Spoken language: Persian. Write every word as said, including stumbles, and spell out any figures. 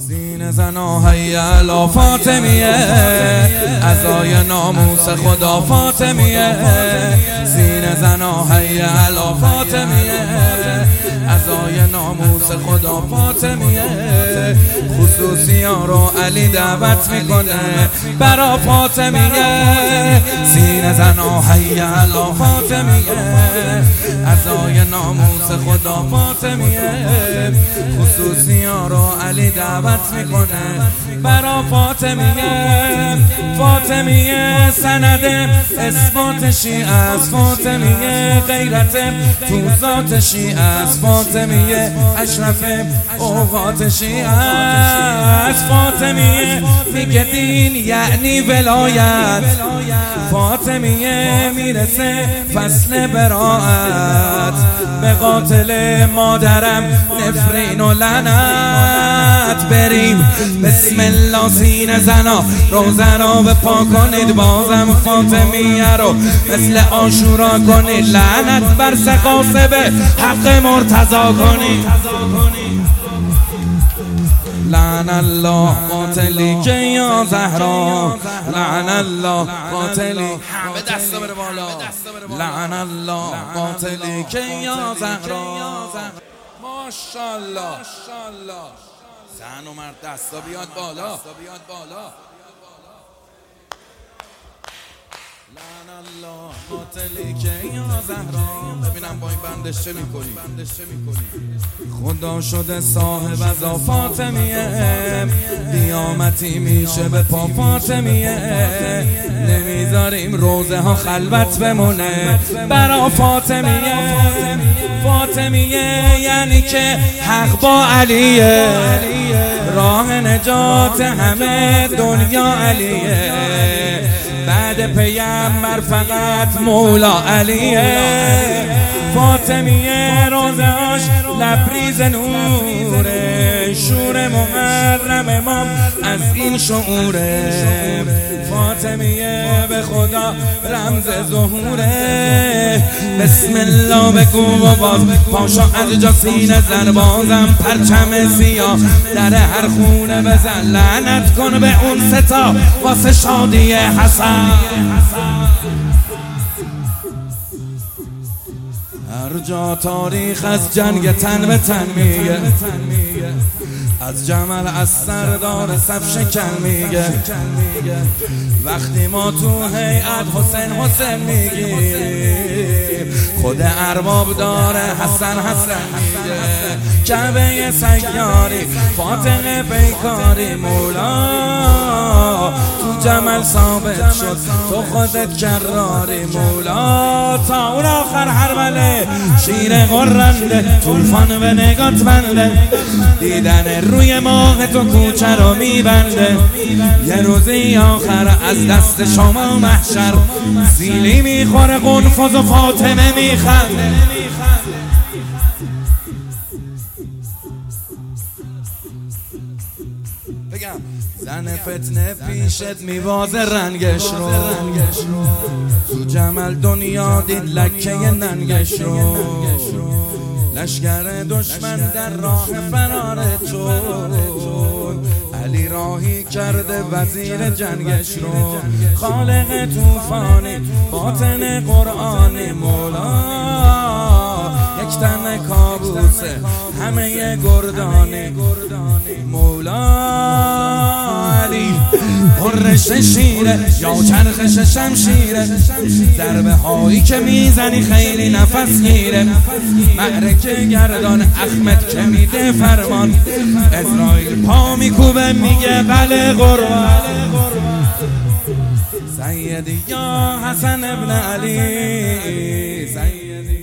سینه زنا هیالا فاطمیه، عزای ناموس خدا فاطمیه. سینه زنا هیالا فاطمیه، عزای ناموس خدا فاطمیه. خصوصی ها رو علی دعوت میکنه برا فاطمیه. سینه زنا هیالا فاطمیه، عزای ناموس خدا فاطمیه. خصوصی ها رو علی دعوت میکنه برا فاطمیه. فاطمیه سند اثبات شیعه است، فاطمیه غیرت تو ذات شیعه است، فاطمیه اشرف اوقات شیعه است. فاطمیه میگه دین یعنی ولایت، فاطمیه میرسه فصل براعت. به قاتل مادرم نفرین و لعنت. بریم بسم الله سینه زنا روزه را بپا کنید، بازم فاطمیه رو مثل عاشورا کنید. لعنت بر سقاسب حق مرتضی کنید. لعن الله قاتلی که یا زهرا، لعن الله قاتلی همه دستا بره بالا. لعن الله قاتلی که یا زهرا. ماشاءالله زن و مرد دستا بیاد بالا. لعن الله قاتلی که یا زهرا. ببینم با این بندش چه میکنی. خدا شده صاحب ازا فاطمیه، قیامتی میشه به پا فاطمیه. نمیذاریم روزه ها خلوت بمونه برا فاطمیه. فاطمیه یعنی که حق با علیه، راه نجات همه دنیا علیه. بعد پیامبر فقط مولا علیه. فاطمیه روزهاش لبریز نوره، شور محرم امام از این شعوره. فاطمیه به خدا رمز ظهوره. بسم الله بگو و باز پاشا از جا سینه زن، بازم پرچم سیاه در هر خونه بزن. لعنت کن به اون ستا واسه شادی حسن. هر جا تاریخ از جنگ تن به تن میگه، از جمل از سردار صف شکن میگه. وقتی ما تو هیئت حسین حسین میگی، خود ارباب داره حسن حسن میگه. کعبه سیاری فاطمه پیکاری مولا، تو جمل ثابت شد تو خودت کراری مولا. تا اون آخر هربله شیر غرنده، طوفان به نگات بنده. دیدن روی ماه تو کوچه رو میبنده. یه روزی آخر از دست شما محشر سیلی میخوره قنفذ و فاطمه میخنده. بگم زن فتنه پیشت میوازه رنگش رو، تو جمل دنیا دید لکه ننگش رو. لشکر دشمن در راه فرارت شد، علی راهی کرده وزیر جنگش رو. خالق توفانی باطن قرآنی مولا، یک تن کابوسه همه گردانی مولا. علی قرش شیره یا چرخش شمشیره، ضربه هایی که میزنی خیلی نفس گیره. معرکه گردان احمد که میده فرمان، اسرائیل پا میکوبه میگه بله قربان. سیدی یا حسن ابن علی، سیدی